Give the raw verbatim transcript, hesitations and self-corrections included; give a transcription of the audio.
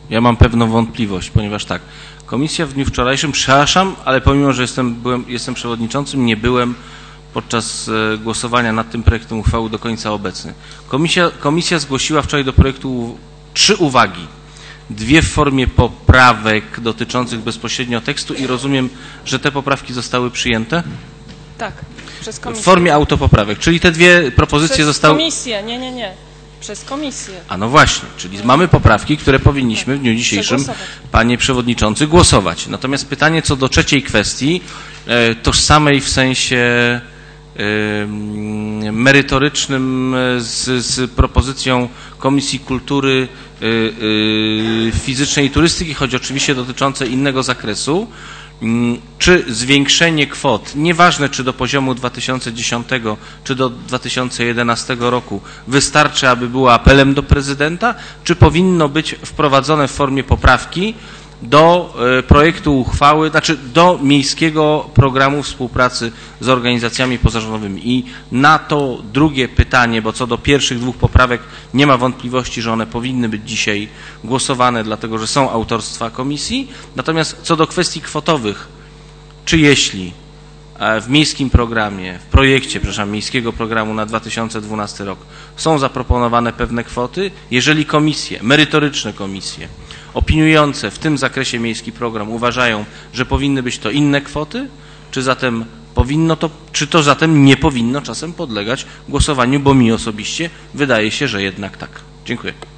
Ja mam pewną wątpliwość, ponieważ tak, komisja w dniu wczorajszym, przepraszam, ale pomimo, że jestem, byłem, jestem przewodniczącym, nie byłem podczas głosowania nad tym projektem uchwały do końca obecny. Komisja, komisja zgłosiła wczoraj do projektu trzy uwagi. Dwie w formie poprawek dotyczących bezpośrednio tekstu i rozumiem, że te poprawki zostały przyjęte? Tak, przez komisję. W formie autopoprawek, czyli te dwie propozycje przez zostały... Przez komisję, nie, nie, nie. Przez komisję. A no właśnie, czyli mamy poprawki, które powinniśmy w dniu dzisiejszym, panie przewodniczący, głosować. Natomiast pytanie co do trzeciej kwestii, e, tożsamej w sensie e, merytorycznym z, z propozycją Komisji Kultury e, e, Fizycznej i Turystyki, choć oczywiście dotyczące innego zakresu, czy zwiększenie kwot, nieważne czy do poziomu dwa tysiące dziesiątego, czy do dwa tysiące jedenastego roku, wystarczy, aby było apelem do prezydenta, czy powinno być wprowadzone w formie poprawki do projektu uchwały, znaczy do miejskiego programu współpracy z organizacjami pozarządowymi. I na to drugie pytanie, bo co do pierwszych dwóch poprawek nie ma wątpliwości, że one powinny być dzisiaj głosowane, dlatego że są autorstwa komisji. Natomiast co do kwestii kwotowych, czy jeśli w miejskim programie, w projekcie, przepraszam, miejskiego programu na dwa tysiące dwunasty rok są zaproponowane pewne kwoty, jeżeli komisje, merytoryczne komisje, opiniujące w tym zakresie miejski program uważają, że powinny być to inne kwoty, czy zatem powinno to, czy to zatem nie powinno czasem podlegać głosowaniu, bo mi osobiście wydaje się, że jednak tak. Dziękuję.